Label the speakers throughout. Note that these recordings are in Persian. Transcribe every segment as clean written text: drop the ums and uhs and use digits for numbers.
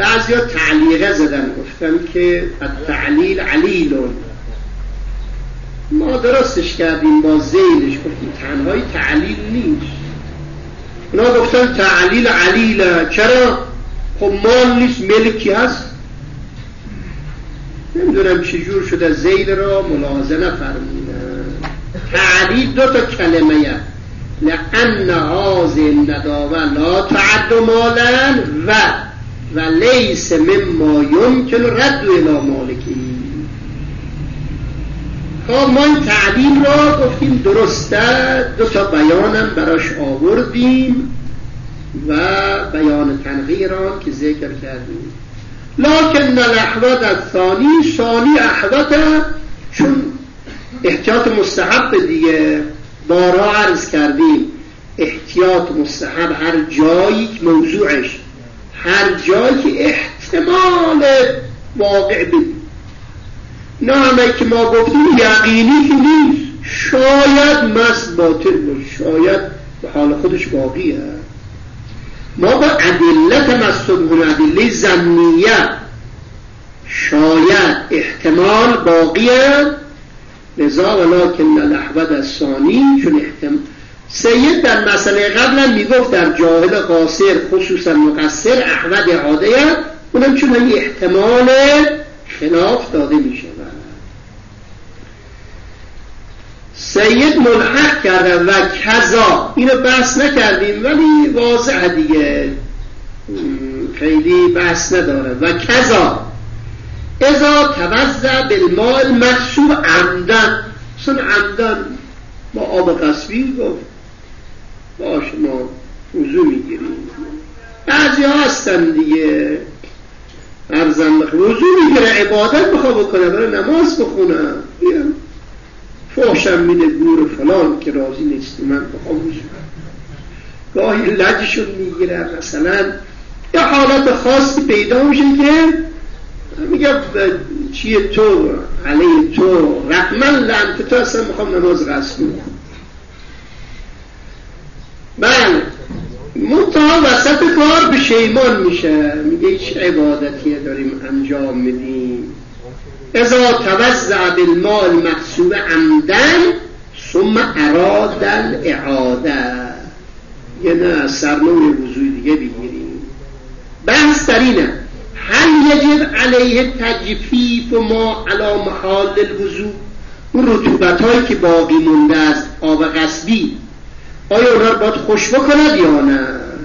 Speaker 1: بعضی ها تعلیقه زدن، گفتن که التعلیل علیلون. ما درستش کردیم با زیلش، گفتیم تنهایی تعلیل نیست. اونا گفتن تعلیل علیله. چرا؟ خب مال نیست، ملکی هست. نمیدونم چجور شده زیل را ملاحظه نفرمودن. تعلیل دو تا کلمه لأن هذه الندامه لا تعد مالا و لیس مما یمکن رد الی مالکی. خب ما این تعلیل را گفتیم درسته، دو تا بیانم براش آوردیم و بیان تنغیر آن که ذکر کردیم. لکن الاحوط ثانی احوط، چون احتیاط مستحب دیگه، بارها عرض کردیم احتیاط مستحب هر جایی که موضوعش، هر جایی که احتمال واقع بید. نه همه که ما گفتیم یقینی که نیست، شاید مست باطل باشه، شاید به حال خودش باقیه. ما با ادله تمسک کنیم، ادله ظنیه، شاید احتمال باقیه. لذا ولکن الاحوط الثانی، چون احتمال سید در مسئله قبلا میگفت در جاهل قاصر خصوصا مقصر احوط اعاده، اونم چون این احتمال خلاف داده میشه. سید ملحق کرده و کذا، اینو بحث نکردیم ولی واضحه دیگه، خیلی بحث نداره. و کذا اذا توزع بالماء المغصوب عمدن، اصلا عمدن با آب قصبی گفت باش ما وضو میگیریم. بعضی ها هستن دیگه ارزم وضو میگیره عبادت بخواه بکنه، برای نماز بخونه، فحشم میده گور فلان که راضی نیست من بخوام وضو کنم. گاهی لجشون میگیره، مثلا یه حالت خاصی پیدا میشه که میگه چیه تو علیه تو رحمن لعنت تو، اصلا میخوام نماز قصد کنم. بله منتها وسط کار پشیمان میشه، میگه هیچ عبادتیه داریم انجام میدیم. اذا توزع بالماء المغصوب عمدن ثم اراد الاعاده، یه نه سرنوع وضوی دیگه بگیریم. بحث در اینه هل یجب علیه تجفیف ما علی محال الوضو، اون رطوبت هایی که باقی مونده از آب غصبی آیا اونا رو باید خوش بکند یا نه؟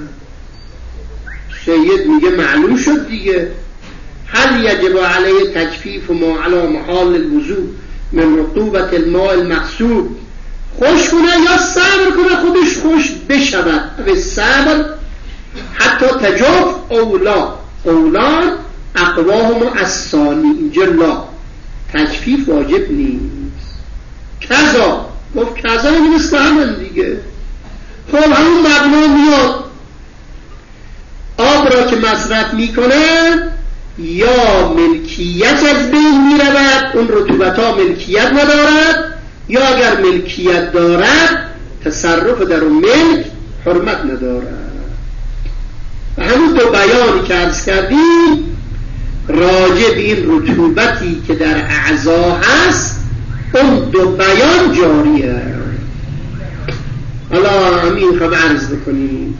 Speaker 1: سید میگه معلوم شد دیگه. هل یجب علیه تجفیف ما علی محال الوضو من رطوبت الماء المغصوب، خوش کنه یا صبر کنه خودش خوش بشود؟ به صبر حتی تجاف اولان اقواهم الثانی، اینجا لا تجفیف واجب نیست. کذا گفت کذا این مثل همون دیگه. خب همون مبنا میاد آب را که مصرف میکنه یا ملکیت از بین میرود، اون رطوبت ها ملکیت ندارد، یا اگر ملکیت دارد تصرف در اون ملک حرمت ندارد. و همون دو بیانی که عرض کردیم راجع به این رطوبتی که در اعضا هست، اون دو بیان جاریه. حالا همین خواهم عرض بکنیم.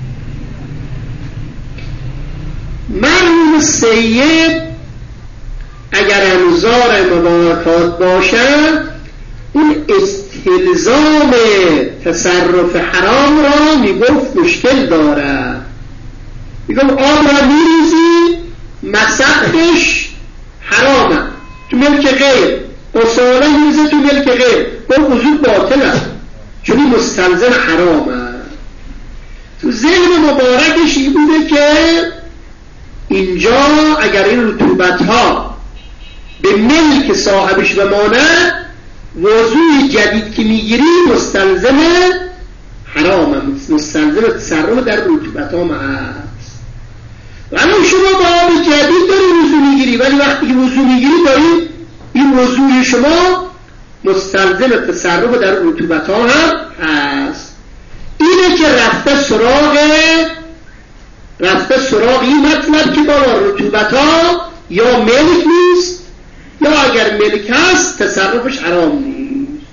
Speaker 1: مرحوم سید اگر انظار مبارکات باشد، اون استلزام تصرف حرام را میگفت مشکل دارد. میگم آب را میریزی مسخش حرامه تو ملک غیر، قصاله میریزه تو ملک غیر، با وضو باطله چون مستلزم حرامه. تو ذهن مبارکش این بوده که اینجا اگر این رطوبت ها به ملک صاحبش بمانه، وضوی جدید که میگیری مستلزم حرامه، مستلزم تصرف در رطوبت ها هست. ولی شما با آب جدید داری وضو میگیری، ولی وقتی که وضو میگیری داری این وضوی شما مستلزم تصرف در رطوبت ها هم هست. اینه که رفته سراغ این مطلب که با رطوبت ها یا ملک نیست یا اگر ملک هست تصرفش حرام نیست.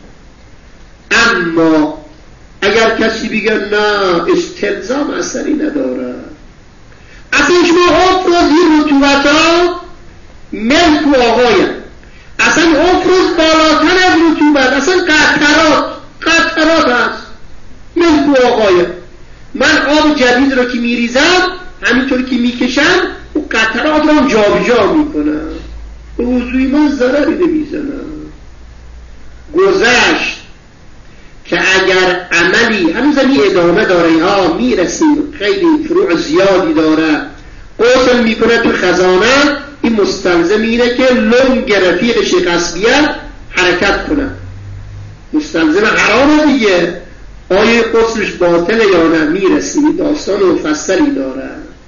Speaker 1: اما اگر کسی بگه نه استلزام اثری نداره، اصلا شما افرض این رطوبت ها ملک و آقایم، اصلا افرض بالاتر از رطوبت اصلا قطرات هست ملک و آقایم. من آب جدید رو که میریزم همینطور که میکشم و قطرات رو جابجا میکنم، به وضوی من ضرری نمیزنم. گذشت که اگر عملی هنوزم ادامه داره، ها میرسیم خیلی فروع زیادی داره، غسل میکنه تو خزانه، این مستلزم اینه که لنگ رفیق شیخ اصلیه حرکت کنه، مستلزم حرامه دیگه. آیا غسلش باطله یا نه میرسیم، داستان مفصلی داره.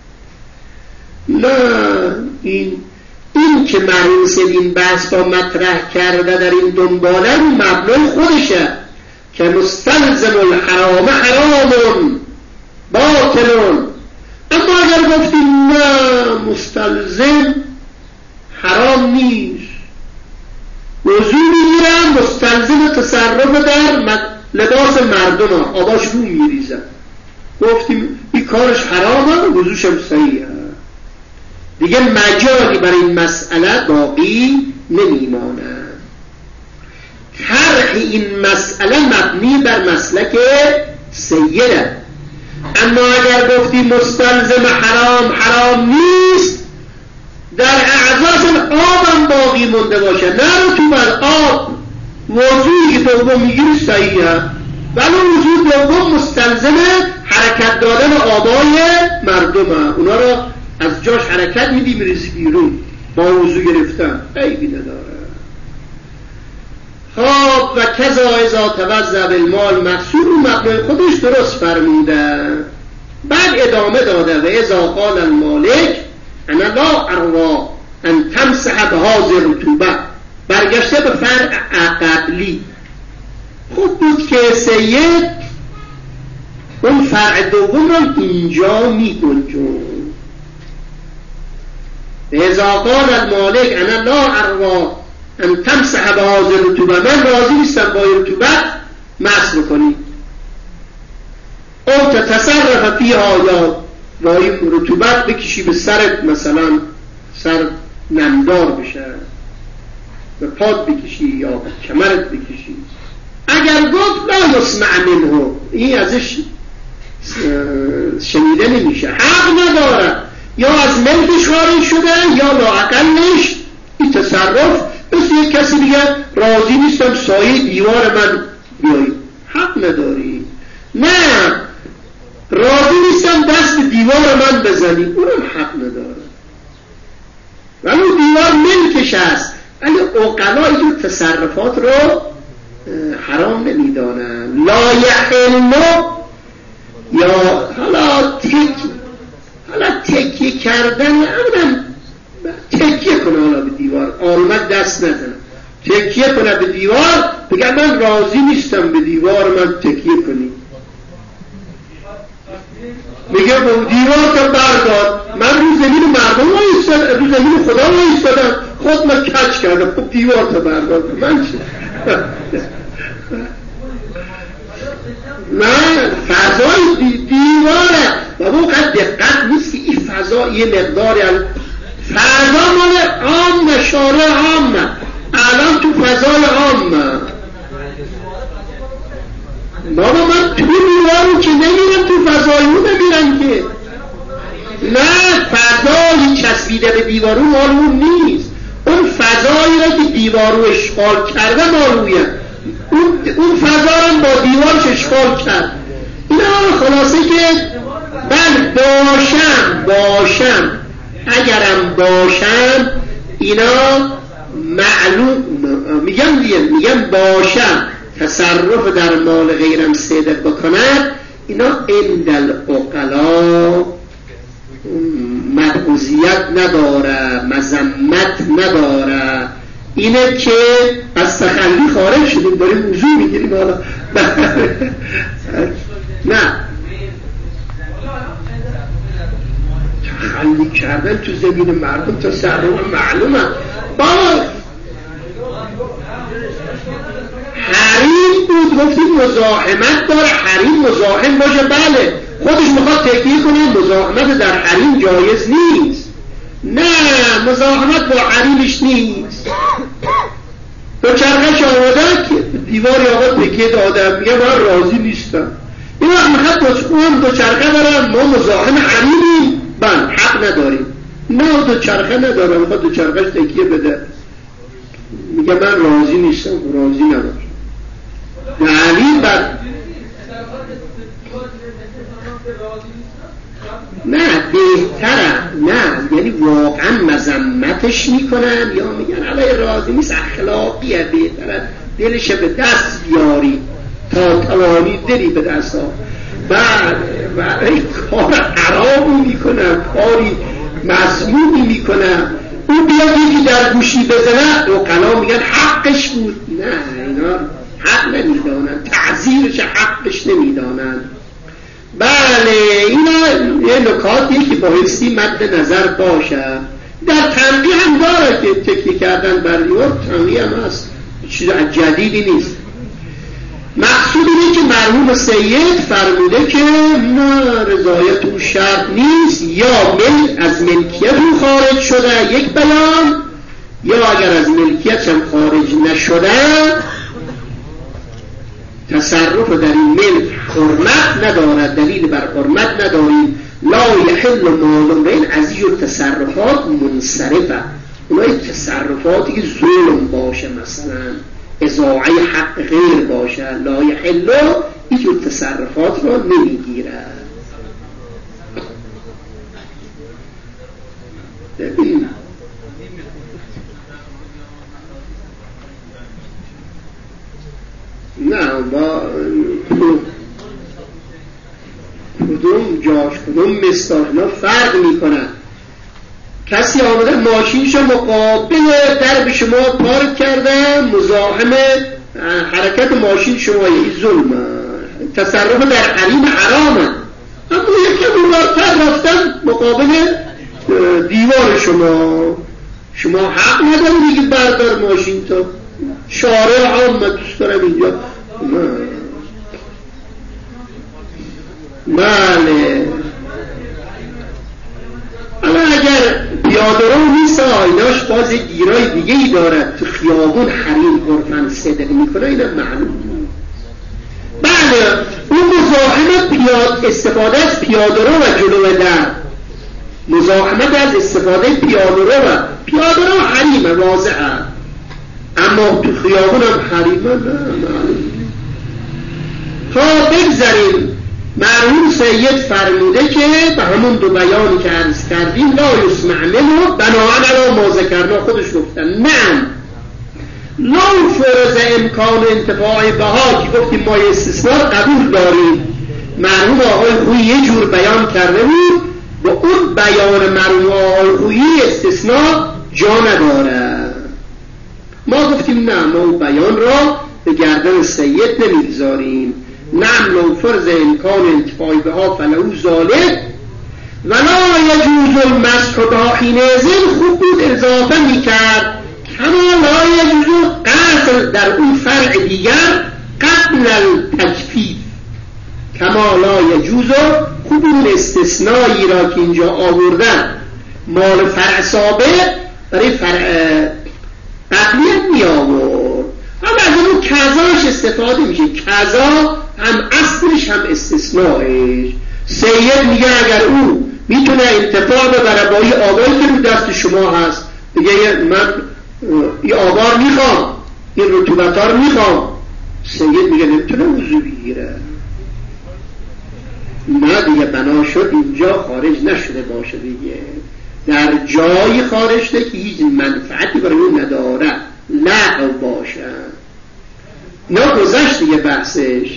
Speaker 1: نه این که مرحوم این بحث با مطرح کرده در این دنباله رو مبنای خودشه که مستلزم الحرام حرام باطلون. اما اگر گفتیم نه مستلزم حرام نیست، وضو میگیرم مستلزم تصرف در لباس مردم ها آباش رو میریزن، گفتیم این کارش حرامه، وضوش هم صحیحه، دیگه مجالی برای این مسئله باقی نمیمانه. طرح این مسئله مبنی بر مسلک سیده. اما اگر گفتیم مستلزم حرام نیست، در اعضاش آبم باقی مونده باشه، نه رطوبت، آب وضوعی که دوم میگیری صحیحه، ولی وضوع دوم مستلزم حرکت دادن آبای مردمه، اونا رو از جاش حرکت میدی میریزی بیرون، با وضوع گرفتن عیبی نداره. خب و کذا اذا توضأ بالمال محصول رو مبنای خودش درست فرموده. بعد ادامه داده و اذا قال المالک انا لا ارضى ان تمسح بهذه الرطوبه، برگشته به فرع قبلی. خود بود که سید اون فرع دوم رو اینجا میگنجون. اذا قال المالک انا لا ارضى ان تمسح بهذه الرطوبه، من راضی نیستم با این رطوبت مسح کنی، او تتصرف فیها، یا با این رطوبت بکشی به سرت، مثلا سر نمدار بشه، به پاد بکشی یا به کمرت بکشی. اگر گفت لا یسمع منه، این ازش شنیده نمیشه، حق نداره، یا از ملکش خارج شده یا لااقلش این تصرف مثل یک کسی دیگه راضی نیستم سایه دیوار من بیایی، حق نداری. نه راضی نیستم دست دیوار من بزنی، اونم حق نداره، ولی دیوار ملکش هست. ولی عقلا اینجور تصرفات رو حرام نمیدانن. لا یحل، یا حالا تکیه کردن، اونم تکیه کنه حالا به دیوار، آرامت دست نزنه، تکیه کنه به دیوار، بگه من راضی نیستم به دیوار من تکیه کنی، میگه با دیوار تا بردار، من رو زمین مردم رو زمین خدا رو ایستادم، خود من کچ کردم، خب دیوار تا بردار من چه؟ نه فضای دیواره و موقع دقت نیست که این فضا یه مقداری فضا مال عام، شارع عام، الان تو فضای عام بابا من تو دیوارو که نمیرم، تو فضای اون نمیرم که، نه فضایی چسبیده به دیوارو مال اون نیست، اون فضایی را که دیوارو اشغال کرده مالویه، اون فضا را با دیوارش اشغال کرد. اینا خلاصه که من باشم اگرم باشم اینا معلوم، میگم باشم تصرف در مال غیرم صدق بکند، اینا عند العقلا مدعوزیت نداره، مذمت نداره. اینه که از تخلی خارج شدیم، داریم موضوع میگیریم حالا نه محلی کردن تو زمین مردم تصرف معلومه. با حریم بود، گفتیم مزاحمت داره، حریم مزاحم باشه، بله خودش میخواد تکیه کنه مزاحمت در حریم جایز نیست، نه مزاحمت با حریمش نیست. دو چرخش آمده که دیواری آقا تکیه دادم، میگه من راضی نیستم، این وقت میخواد دو چرخه دارم، ما مزاحم حریمیم، بله حق نداریم، نه دو چرخه ندارم، میخواد دو چرخش تکیه بده، میگه من راضی نیستم، راضی ندارم. دلیل بر نه بهتره، نه یعنی واقعا مذمتش میکنن یا میگن علی راضی نیست، اخلاقیه، بهتره دلش به دست بیاری تا توانی دلی به دست ها. بعد کار حرامی میکنن، کاری مسمومی میکنن، اون بیاد یکی در گوشی بزنه و قلا میگن حقش بود، نه اینا حق نمیدانن، تعذیرش حقش نمیدانن. بله اینا یه نکاتی که بایستی مد نظر باشه. در تنقیح هم داره که تکیه کردن بر دیوار، تنقیح هم هست، چیز جدیدی نیست. مقصود اینه که مرحوم سید فرموده که نه رضایت اون شرط نیست، یا از ملکیت اون خارج شده یک بیان، یا اگر از ملکیت هم خارج نشده تصرف در این ملک حرمت ندارد، دلیل بر حرمت نداریم. لا یحل مال امرئ، از این تصرفات منصرفه، اونای تصرفاتی که ظلم باشه، مثلا اضاعه حق غیر باشه، لا یحل، این تصرفات را نمیگیرد. ببین نه با کدوم جاش کدوم مستاق اینا فرق میکنن. کسی آمده ماشینشو مقابل درب شما پارک کرده، مزاحم حرکت ماشین شما، این ظلم، تصرف در حریم حرامه، اما یکی اونورتر رفتن مقابل دیوار شما حق نداری دیگه بردار ماشین تو، شارع هم من دوست دارم اینجا. بله اما اگر پیاده رو نیست آیناش باز گیرای دیگه ای دارد، تو خیابون حریم عرفاً صدق میکنه، اینا معلوم. بله اون مزاحمت استفاده از پیاده رو و جلو در، مزاحمت از استفاده پیاده رو حریمه، واضحه، اما تو خیابون هم حریمه، نه معلوم. تا بگذاریم مرحوم سید فرموده که به همون دو بیانی که عرض کردیم لا یسمع منه بناءً علی ما ذکرنا، خودش گفتن نه لا فرض امکان انتفاع بها که گفتیم ما استثناء قبول داریم. مرحوم آقای خویی یه جور بیان کرده بود، با اون بیان مرحوم آقای خویی استثناء جا نداره. ما گفتیم نه، ما اون بیان را به گردن سید نمیگذاریم. نعم لو فرض امکان انتفاع بها فلو ذالک ولا یجوز المسح بها حینئذ، خوب بود اضافه میکرد کما لا یجوز قتل در اون فرع دیگر قبل التجفیف، کما لا یجوز، خوب اون استثنایی را که اینجا آوردن مال فرع سابق برای فرع قبلیت می آورد، اما از اون کذاش استفاده میشه، کذا هم اصلش هم استثنائش. سید میگه اگر او میتونه انتفاع ببره با این آبایی که رو دست شما هست، میگه من این آبار میخوام، این رطوبتار میخوام، سید میگه نمیتونه وضو بگیره، نه دیگه بنا شد اینجا خارج نشده باشه دیگه، در جایی خارج شده که هیچ منفعتی برای اون نداره، لغو باشه، نه گذشت دیگه بحثش.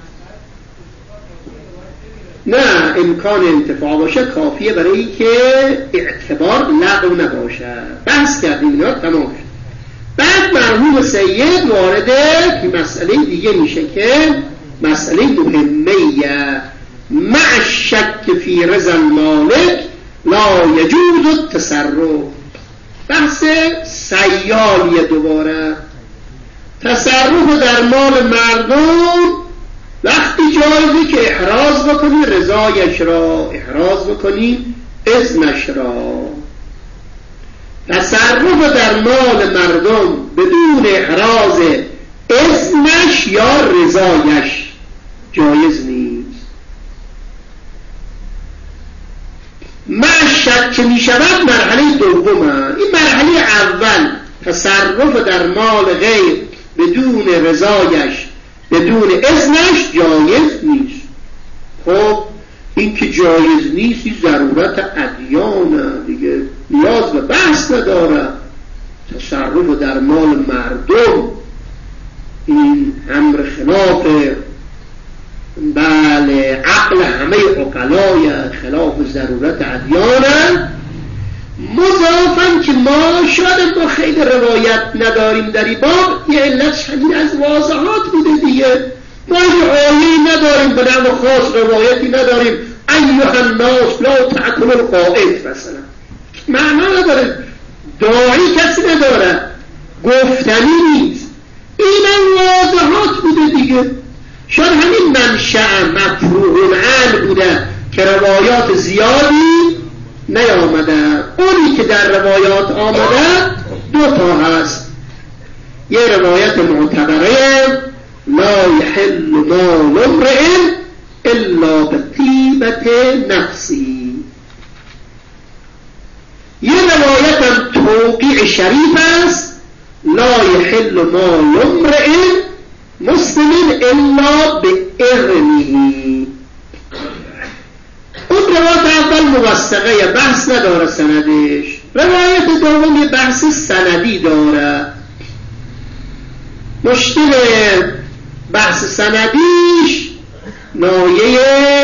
Speaker 1: نه امکان انتفاع باشه کافیه برای که اعتبار لغو نباشه. بحث کردیم اینا تمام شد. بعد مرحوم سید وارد که مسئله دیگه میشه که مسئله مهمیه، مع الشک فی رضا المالک لا لا یجوز التصرف. بحث سیالیه دوباره. تصرف در مال مردم وقتی جایزه که احراز بکنی رضایش را، احراز بکنی اذنش را. تصرف در مال مردم بدون احراز اذنش یا رضایش جایز نیست. معشد که می شود مرحله دومه. این مرحله اول تصرف در مال غیر بدون رضایش بدون اذنش جایز نیست. خب این که جایز نیست این ضرورت ادیانه دیگه، نیاز به بحث نداره. تصرف در مال مردم این امر خلاف بله عقل همه عقلای، خلاف ضرورت ادیانه. مضافاً که ما شاید ما خیلی روایت نداریم در این باب، یه علت همین از واضحات بوده دیگه. ما یه آیه‌ای نداریم به نوع خاص، روایتی نداریم ایها الناس لا تأکلوا القائد مثلا، معنا نداره، داعی کسی نداره، گفتنی نیست. اینم واضحات بوده دیگه. شاید همین منشأ مفروع العن بوده که روایات زیادی نیامده. اونی که در روایات آمده دو تا هست. یه روایت معتبره لا یحل مال امرئ الا بطیبة نفسی. یه روایت هم توقیع شریف است لا یحل مال امرئ مسلم الا بإذنه. اون روایت اول موثقه، بحث نداره سندش. روایت دوم یه بحث سندی داره. مشکل بحث سندیش نایه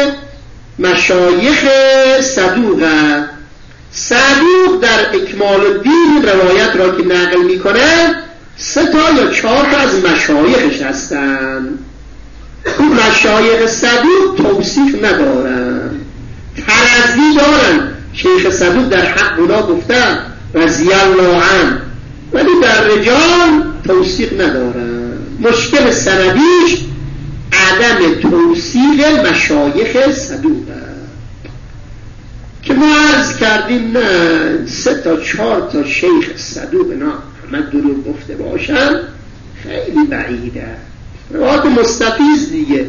Speaker 1: مشایخ صدوقه. صدوق در اکمال الدین روایت را که نقل میکنه 3 تا یا 4 تا از مشایخش هستن. اون مشایخ صدوق توصیف ندارن، ترضی دارن. شیخ صدوق در حق اونا گفتن رضی الله عنه، ولی در رجال توصیف ندارن. مشکل سندیش عدم توصیف مشایخ صدوقه که ما عرض کردیم نه 3 تا 4 تا شیخ صدوق نه همه دروغ گفته باشن خیلی بعیده. روایات مستفیض دیگه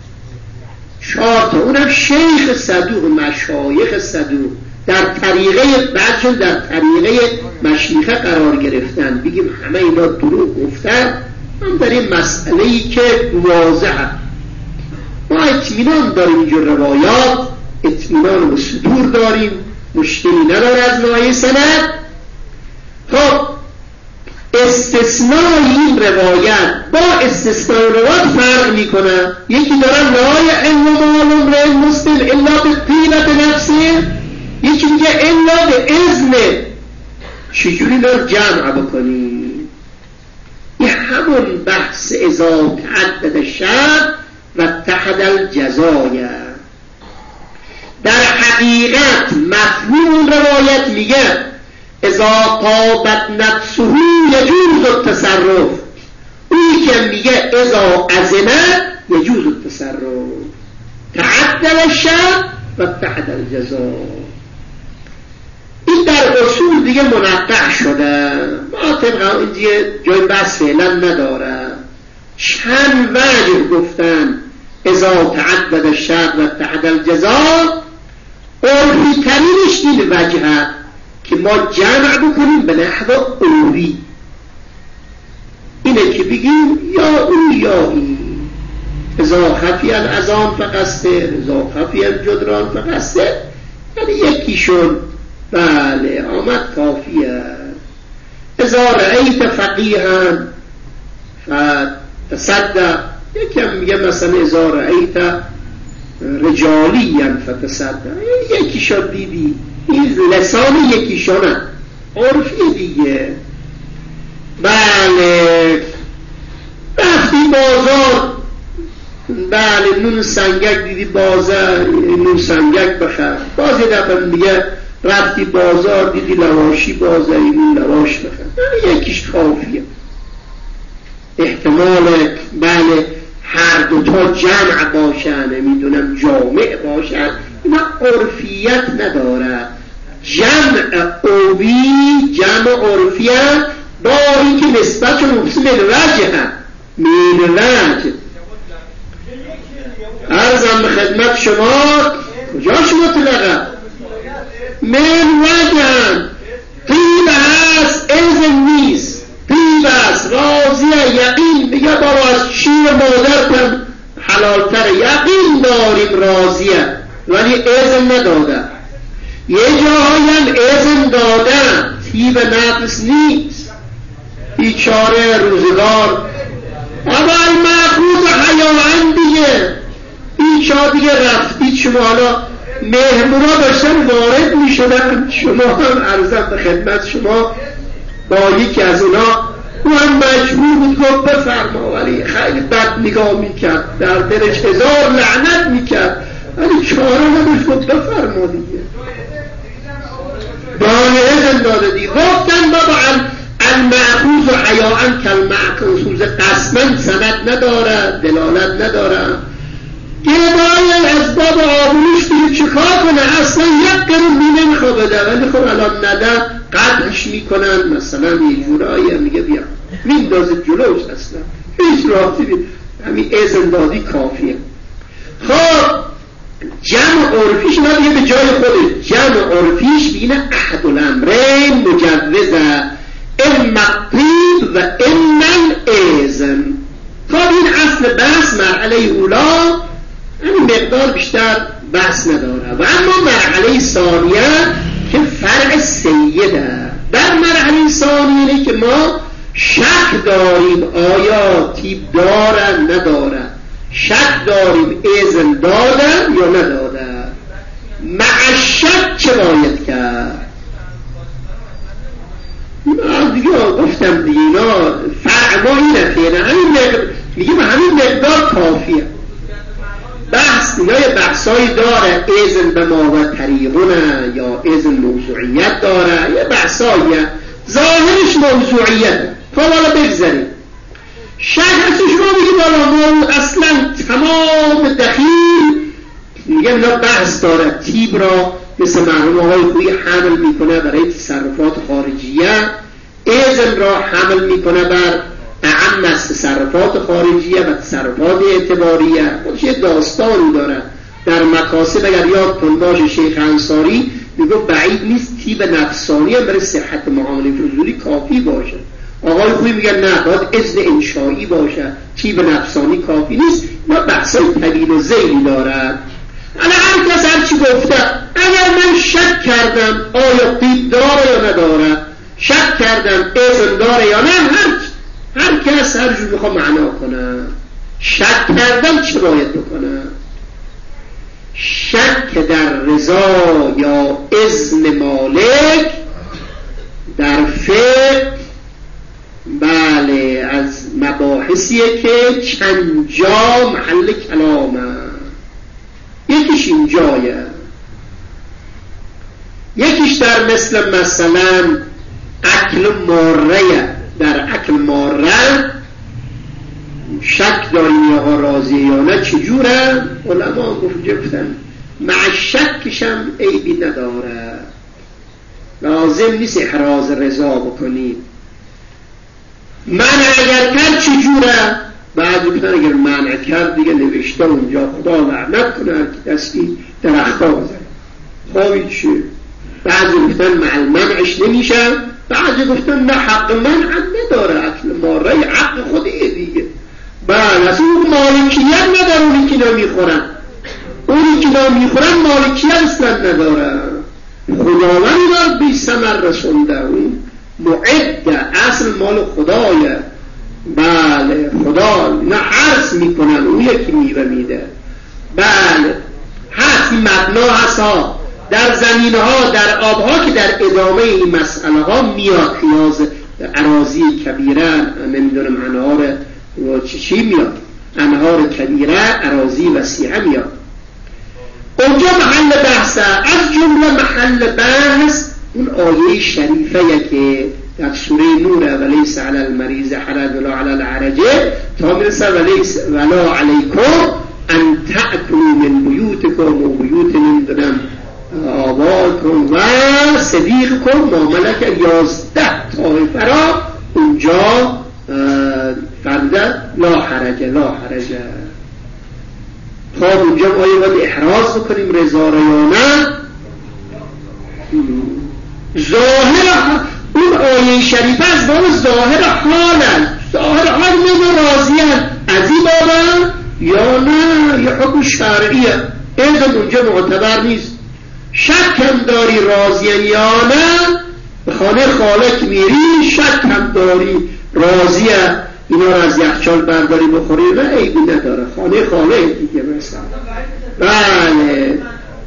Speaker 1: 4 تا، اونم شیخ صدوق، مشایخ صدوق در طریقه بعدشون در طریقه مشیخه قرار گرفتن. بگیم همه اینا دروغ گفتن، هم در این مسئله‌ای که واضحه. ما اطمینان داریم اینجور روایات، اطمینان به صدور داریم، مشکلی نداره از ناحیه سند. خب استثناء این روایت با استثناء روایت فرق میکنه. یکی داره لا یحل مال امرئ مسلم الا بطیبة نفسه، یکی میگه الا به اذن. چجوری رو جمع بکنی؟ این همون بحث اذا تعدد الشرط و اتحد الجزایه. در حقیقت مفهوم روایت میگه اذا طابت نفسه یجوز التصرف. اونی که میگه اذا اذن یجوز التصرف، تعدل الشرط و اتحد الجزا. این در اصول دیگه منقع شده، ما طبقا این دیگه جای بس فعلا نداره. چند وجه گفتن اذا تعدد الشرط و اتحد الجزا. عرفی ترینش این وجهه که ما جمع بکنیم به نحو عرفی، اینه که بگیم یا اون یا این. اذا خفی الاذان فقصده، اذا خفی الجدران فقصده، یعنی یکیشون بله آمد کافیه. اذا رأیت فقیها فتصدق، یکم میگه مثلا اذا رأیت رجالیا فتصدق، یکیشون دیدی، این لسان یکیشونه، عرفی دیگه. بله رفتی بازار، بله نون سنگک دیدی بازار، نون سنگک بخر. باز یه دفعه میگه رفتی بازار دیدی لواشی بازاری اون لواش بخن، یکیش کافیه. احتمال بله هر دوتا جمع باشن، نمیدونم جامع باشن، اینا عرفیت نداره. جمع عرفی، جمع عرفیت با اینکه نسبت مفصل وجه من وجه. عرضم به خدمت شما کجاش مطلقه من وجه قیل هست اذن نیست، قیل هست راضیه یقین میگه بابا از شیر مادرتم حلالتره، یقین داریم راضیه ولی اذن نداده. یه جاهایی هم اذن داده تیب نقص نیست. بیچاره روزگار اول محفوظ حیاان دیگه، بیچاره دیگه رفتید شما حالا مهمونا داشتن وارد می شدن، شما هم عرضم به خدمت شما با یکی از اونا او هم مجبور بود گفت بفرما، ولی خیلی بد نگاه میکرد، در دلش هزار لعنت میکرد، ولی چاره نداشت گفت بفرما دیگه. دانه اذن داده دیگه. گفتن بابا المعخوذ و حیاءن کالمعخوذ قسمن سند نداره، دلالت نداره. گدای از باب آبروش دیگه چکار کنه؟ اصلا یک قرون می نمیخوا بده، ولی خب الان نده قدرش میکنن، مثلا یه جورایی میگه بیا میندازه جلوش، اصلا هیچ راحتی نیست، همین اذن دادی کافیه. خب جمع عرفیش ما دیگه به جای خودش، جمع عرفیش بینه احد الامرین مجوزه، اما قیب و اما اذن. خب این اصل بحث مرحله اولا همین مقدار بیشتر بحث نداره. و اما مرحله ثانیه که فرع سیده، در مرحله ثانیه اینه که ما شک داریم آیا تیب دارن ندارن، شک داریم اذن دادن یا ندادن. مع شک چه باید کرد؟ دیگه گفتم دیگه اینا فرع ما اینه فیره، میگیم همین مقدار کافیه. بحث دیگه بحثایی داره، اذن به ما و طریقونه یا اذن موضوعیت داره، یه بحثاییه ظاهرش موضوعیت. خب حالا بگذاریم شک هستش رو بگیم حالا اصلا تمام دخیل میگه اینا بحث داره. تیب را مثل مرحوم آقای خویی حمل میکنه برای تصرفات خارجیه، اذن را حمل میکنه بر اعم از تصرفات خارجیه و تصرفات اعتباریه. خودش یه داستانی داره در مکاسب. اگر یادتون باشه شیخ انصاری میگه بعید نیست تیب نفسانی هم برای صحت معامله فضولی کافی باشه. آقای خویی میگن نه، باید اذن انشایی باشه، تیب نفسانی کافی نیست. ما بحثای طویل و ذیلی دارد. انا هر کس هر چی گفته، اگر من شک کردم آیا تیب داره یا نداره، شک کردم اذن داره یا نه، هر کس هر جور بخواه معنا کنه. شک کردم چه باید بکنه؟ شک در رضا یا اذن مالک در فقه بله از مباحثیه که چند جا محل کلامه. یکیش این جایه، یکیش در مثلا اکل ماره. در اکل ماره شک داریم یا راضی یا نه چجوره؟ علما گفتن مع شکش هم عیبی نداره، لازم نیست احراز رضا بکنید. منع اگر کرد چجوره؟ بعد گفتن اگر منع کرد دیگه نوشته اونجا خدا لعنت کنه هر کی دستی درختا بزنه. خواهی چیه؟ بعضی گفتن مع المنعش نمیشه، بعضی گفتن نه حق منع نداره، اکل ماره حق خودیه دیگه. بله اصلا اون مالکیت نداره، اونی که نمیخورن، اونی که نمیخورن مالکیت اصلا نداره. خداوند دار بی ثمر رسونده، اون معده اصل مال خدایه. بله خدا نه عرض میکنن، اون یکی میوه میده. بله هست این مبنا هست ها در زمینه ها در آبها که در ادامه این مسئله ها میاد. خیاز اراضی کبیره نمیدونم انهار چی میاد، انهار کبیره اراضی وسیعه میاد. اونجا محل بحثه. از جمله محل بحث اون آیه شریفه که در سوره نور ولیس علی المریض حرج ولا علی العرج تا میرسه ولیس ولا علیکم ان تأکلوا من بیوتکم و بیوت نمیدونم آباکم و صدیقکم ما ملک 11 طایفه را اونجا فرده لا حرج لا حرج. خب اونجا آیا باید احراز بکنیم رضا را یا نه؟ ظاهر اون آیه شریفه از باب ظاهر حال است. ظاهر حال نه راضیان از این بابا یا نه یه حکم شرعیه ایزن اونجا معتبر نیست. شک هم داری راضیان یا نه به خانه خالق میری شک هم داری راضیه اینا را از یخچال برداری بخوری نه عیبی نداره خانه خالق دیگه مثلا. بله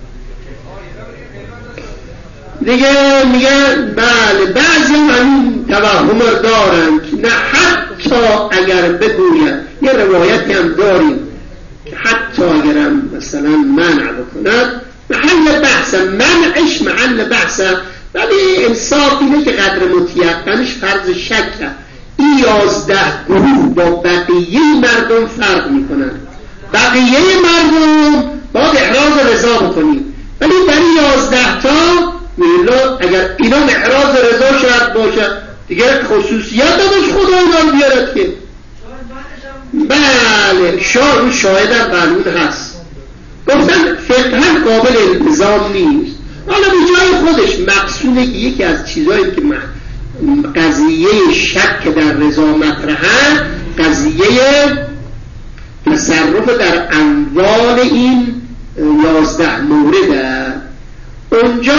Speaker 1: دیگه میگن بله بعضی همین توهم دارن که نه حتی اگر بگوید یه روایتی هم داریم حتی اگر هم مثلا منع بکند محل بحثه منعش محل بحثه ولی انصاف اینه که قدر متیقنش فرض شکه. این 11 گروه با بقیه مردم فرق میکنن. بقیه مردم باید احراز رضا بکنیم ولی برای 11 تا اگر اینا احراز رضا شرط باشه دیگه خصوصیت دادش خدا اینا بیارد که بله شاهد هم قانون هست. گفتن فقها قابل التزام نیست. حالا به جای خودش مقصوده که یکی از چیزایی که قضیه شک در رضا مطرحه قضیه تصرف در اموال این 11 مورده. اونجا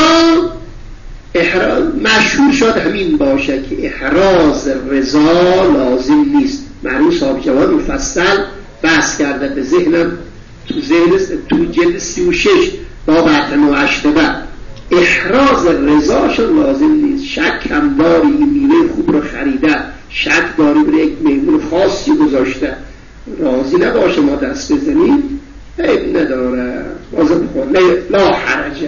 Speaker 1: مشهور شد همین باشه که احراز رضا لازم نیست. معروف صاحب جواد مفصل بحث کرده به ذهنم تو جلد 36 با بطن و اشتبه احراز رضاشون لازم نیست. شک هم داری میوه خوب رو خریده شک داری برای یک مهمون خاصی گذاشته راضی نباشه ما دست بزنیم عیب نداره بازم بخور لا حرجه.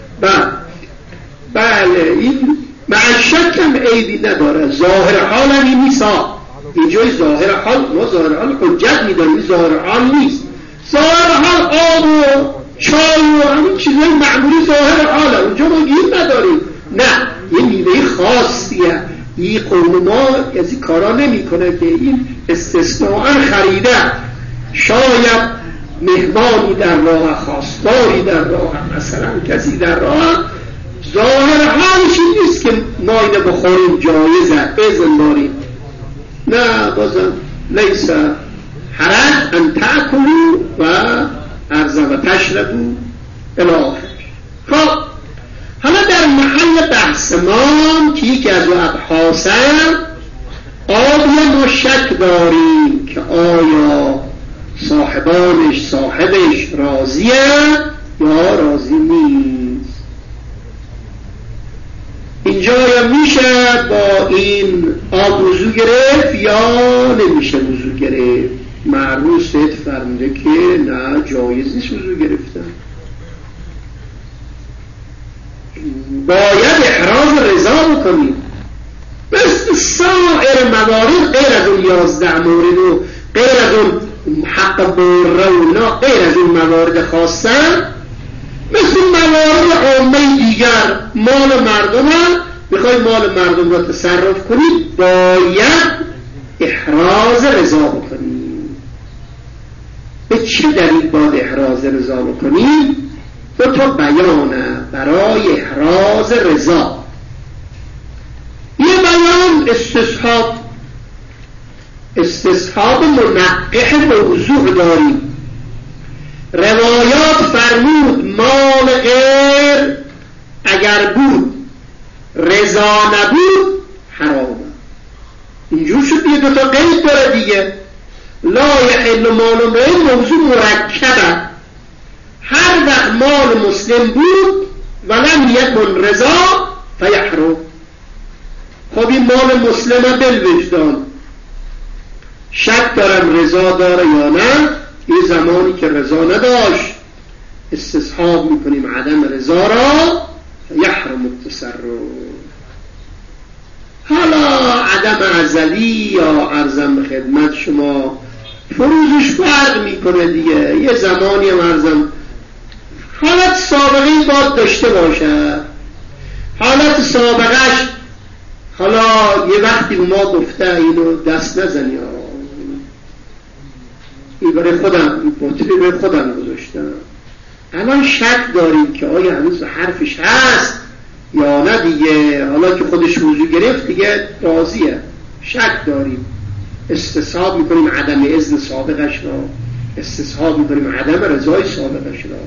Speaker 1: بله این مع شک هم عیبی نداره. ظاهر حال هم این نیست اینجای ظاهر حال ما ظاهر حال حجت میداریم ظاهر حال نیست. ظاهر حال آب و چای و همین چیزای معمولی ظاهر حاله اونجا ما گیر نداریم. نه یه میوه خاصیه این قوم ما از این کارا نمی کنه که این استثناء خریده شاید مهمانی در راه خواستاری در راه مثلا کسی در راه ظاهر حالش این نیست که ما اینه بخوریم جایزه بزن داریم نه بازم لیس حرج ان تأکلوا و ارز و تشربوا الاخر. خب حالا در محل بحث ما که یکی از ابحاث آیا ما شک داریم که آیا صاحبش راضیه یا راضی نیست. اینجا یا میشه با این آب وضو گرفت یا نمیشه وضو گرفت. معروف سید فرموده که نه جایز نیست وضو گرفتن باید احراز رضا بکنیم مثل سایر موارد غیر از اون 11 مورد و غیر از اون حق بره و غیر از اون موارد خاصه مثل موارد عامه دیگر مال مردم هم میخوای مال مردم را تصرف کنید باید احراز رضا بکنید. به چه دلیل باید احراز رضا بکنید؟ دو تا بیانه برای احراز رضا. یه بیان استصحاب منقح موضوع داریم. روایات فرمود مال غیر اگر بود رضا نبود حرامه. اینجور شد یه دوتا قید داره دیگه. لا یحل مال امرئ موضوع مرکبه هر وقت مال مسلم بود ولم یکن رضا فیحرم. خب این مال مسلمه بالوجدان شک دارم رضا داره یا نه. این زمانی که رضا نداشت استصحاب میکنیم عدم رضا را یحرم التصرف. حالا عدم ازلی یا عرضم به خدمت شما فروزش فرق میکنه دیگه. یه زمانی هم عرضم حالت سابقه‌ای باید داشته باشه، حالت سابقهش حالا یه وقتی ما گفته اینو دست نزنی، این برای خودم، این بطری برای خودم گذاشتم، الان شک داریم که آیا هنوز حرفش هست یا نه دیگه. حالا که خودش وضو گرفت دیگه راضیه، شک داریم، استصحاب میکنیم عدم اذن سابقش را، استصحاب میکنیم عدم رضای سابقش را.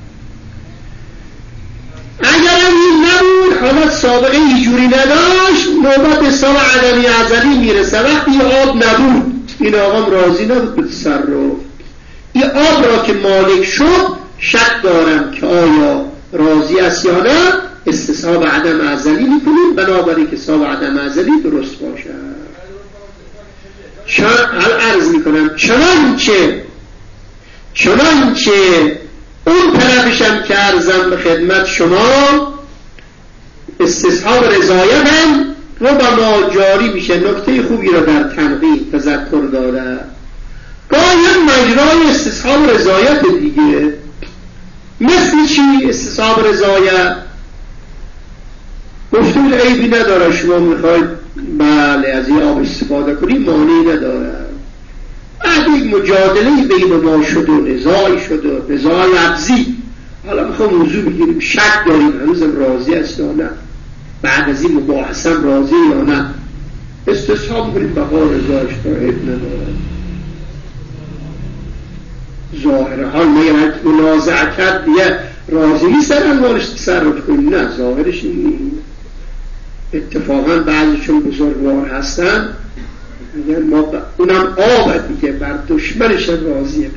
Speaker 1: اگر این نبود، حالت سابقه اینجوری نداشت، نوبت حساب عدمی ازلی میرسه. وقتی آب نبود، این آقام راضی نبود به تصرف، این آب را که مالک شد شک دارم که آیا راضی است یا نه، استصحاب عدم ازلی میکنیم، بنابراین که حساب عدم ازلی درست باشه. عرض میکنم چنانچه اون طرفشم که عرضم به خدمت شما استصحاب رضایت هم رو با ما جاری میشه. نکته خوبی رو در تنقیح تذکر داده، گاهی مجرای استصحاب رضایت دیگه. مثل چی استصحاب رضایت؟ گفتیم عیبی نداره، شما میخواید بله از این آب استفاده کنیم، مانعی نداره. بعد یک مجادله بین ما شد و نزاعی شد و نزاع لفظی، حالا میخوام وضو بگیریم، شک داریم هنوزم راضی است یا نه، بعد از این مباحثم راضی یا نه، استصحاب کنیم بقا رضایش عیب نداره. ظاهر حال میگن منازعه کرد دیگه راضی نیستن انوارش تصرف کنیم، نه ظاهرش این اتفاقا بعضیشون بزرگوار هستن میگن ما اونم آبه دیگه، بر دشمنش راضیه.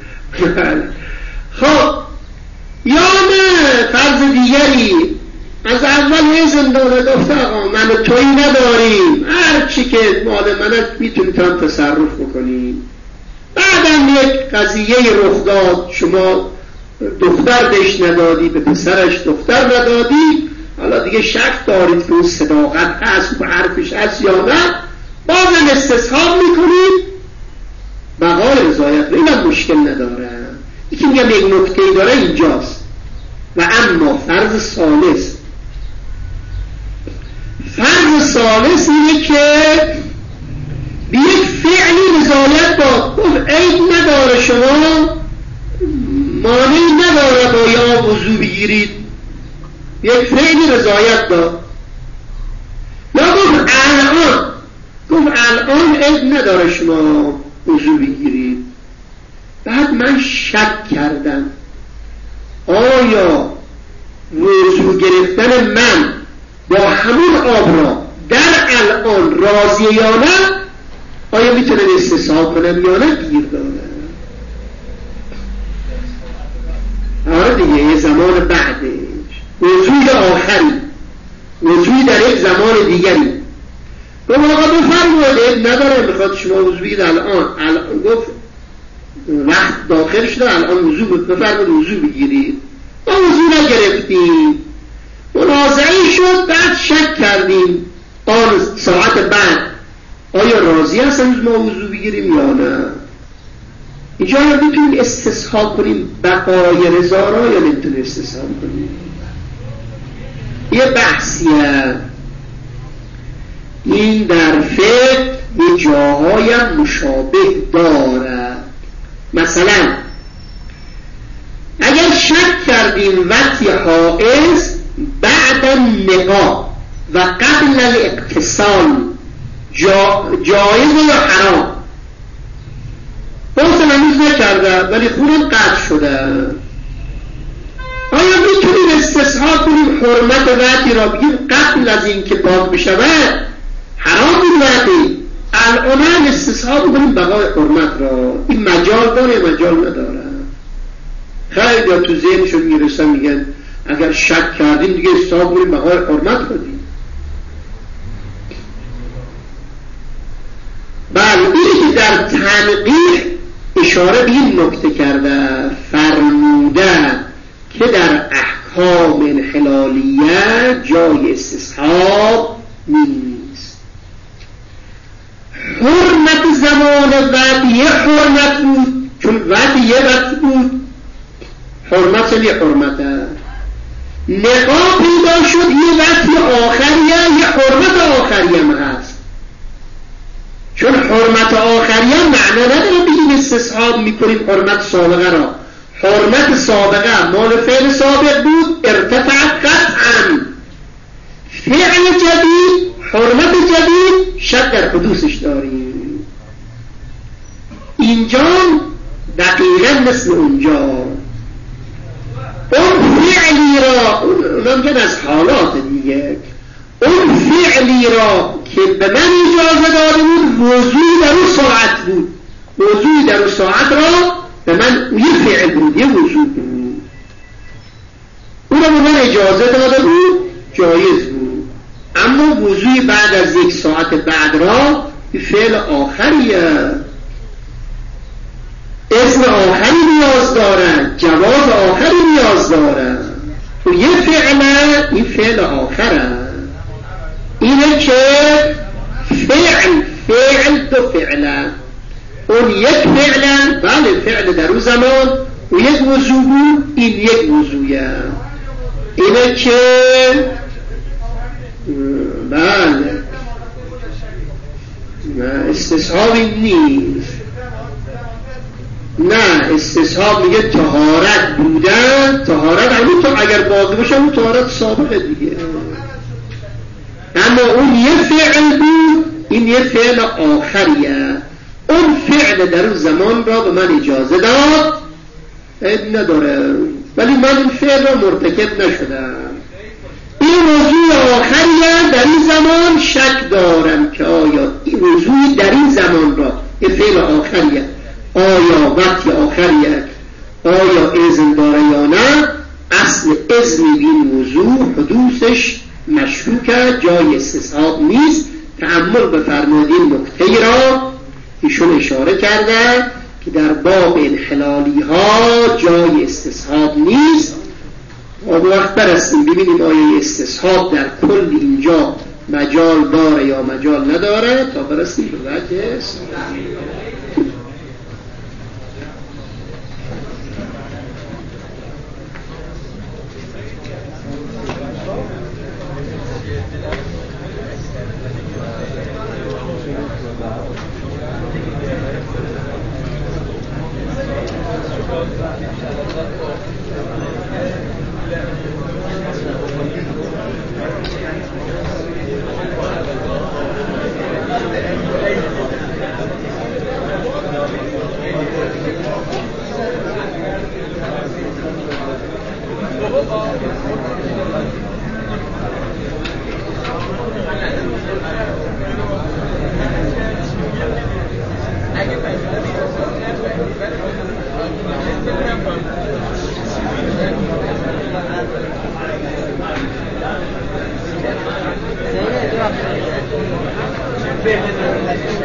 Speaker 1: خب یا نه فرض دیگری، از اول اذن داده گفته آقا من و تویی نداریم، هر چی که مال منت میتونی تا تصرف بکنیم. بعدم یک قضیه رخ داد، شما دختر بهش ندادی، به پسرش دختر ندادی، حالا دیگه شک دارید که اون صداقت هست و حرفش هست یا نه، بازم استصحاب میکنید بقای رضایت. اینم مشکل نداره. یکی میگم یک نکته‌ای داره اینجاست. و اما فرض ثالث اینه که به یک فعلی رضایت داد، گفت عیب نداره، شما مانعی نداره با یا وضو بگیرید، یک فعلی رضایت داد. یا گفت الان عیب نداره شما وضو بگیرید. بعد من شک کردم آیا وضو گرفتن من با همون آب را در الان راضیه یا نه، آیا میتونم استصحاب کنم یا نه، گیر داره. آره دیگه یه زمان بعدش، وضوی آخری، وضوی در یک زمان دیگری. گفت آقا بفرمایید نداره، میخواد شما وضو بگید الان گفت وقت داخل شده، الان وضو بفرمایید وضو بگیرید. ما وضو نگرفتیم، منازعه شد، بعد شک کردیم آن ساعت بعد آیا راضی هستن ما وضو بگیریم یا نه. اینجا میتونیم استصحاب کنیم بقای رضا را یا نمیتونیم استصحاب کنیم. یه بحثیه این در فقه یه جاهای مشابه داره. مثلا اگر شک کردیم وقتی حائض بعد النقاء و قبل الاغتسال جایز یا حرام، مثلا هنوز نکرده ولی خونم قطع شده، آیا میتونیم استصحاب کنیم حرمت وقتی را بگیم قبل از این که پاک بشود حرام بود وقتی، الان هم استصحاب کنیم بقای حرمت را؟ این مجال داره مجال نداره؟ خیلی تو ذهنشون میرسن میگن اگر شک کردیم دیگه استصحاب کنیم بقای حرمت کنیم. بله این که در تنقیح اشاره به این نکته کرده، فرموده که در احکام انحلالیه جای استصحاب نیست. حرمت زمان وقت یه حرمت بود، چون وقت یه وقت بود، حرمت یه حرمت هست. نقاب پیدا شد یه وقت آخریه، یه حرمت آخریه هم هست. چون حرمت آخریه معنا نداره بگیم استصحاب میکنیم حرمت سابقه را. حرمت سابقه مال فعل سابق بود، ارتفعت قطعا. فعل جدید، حرمت جدید شک در حدوثش داریم. اینجا دقیقا مثل اونجا اون فعلی را، اونم که از حالات دیگه، اون فعلی را که به من اجازه داده بود وضوعی در اون ساعت بود، وضوعی در اون ساعت را به من یه فعل بود، یه وضوع بود، اون را به من اجازه داده بود، جایز بود. اما وضوعی بعد از یک ساعت بعد را یه فعل آخریه، اسم آخری نیاز دارن، جواز آخری نیاز دارن. تو یه فعله این فعل آخره، اینه که فعل دو فعله، اون یک فعله، بله فعل در اون زمان و یک موضوع بود، این یک موضوعه. اینه که بله نه استصحابی نیست. نه استصحاب میگه طهارت بودن، طهارت همون تو اگر باقی باشه اون طهارت سابقه دیگه. اما اون یه فعل بود، این یه فعل آخریه. اون فعل در اون زمان را به من اجازه داد، عیب نداره، ولی من این فعل را مرتکب نشدم. این موضوع آخریه، در این زمان شک دارم که آیا این موضوع در این زمان را یه فعل آخریه، آیا وقتی آخریه، آیا اذن داره یا نه. اصل اذن این موضوع حدوثش مشروکه، جای استصحاب نیست. تأمل بفرمایید این نکته را ایشون اشاره کرده که در باب انحلالی ها جای استصحاب نیست. ما وقت برستیم ببینیم آیا استصحاب در کل اینجا مجال داره یا مجال نداره تا برستیم به وجه
Speaker 2: Thank you.